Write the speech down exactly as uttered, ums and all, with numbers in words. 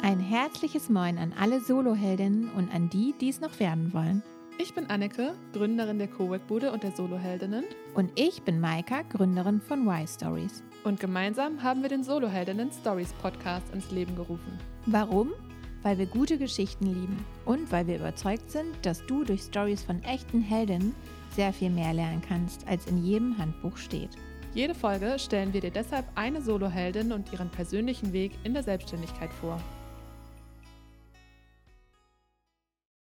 Ein herzliches Moin an alle Soloheldinnen und an die, die es noch werden wollen. Ich bin Anneke, Gründerin der Cowork-Bude und der Soloheldinnen. Und ich bin Maika, Gründerin von Y-Stories. Und gemeinsam haben wir den Soloheldinnen Stories Podcast ins Leben gerufen. Warum? Weil wir gute Geschichten lieben und weil wir überzeugt sind, dass du durch Stories von echten Heldinnen sehr viel mehr lernen kannst, als in jedem Handbuch steht. Jede Folge stellen wir dir deshalb eine Soloheldin und ihren persönlichen Weg in der Selbstständigkeit vor.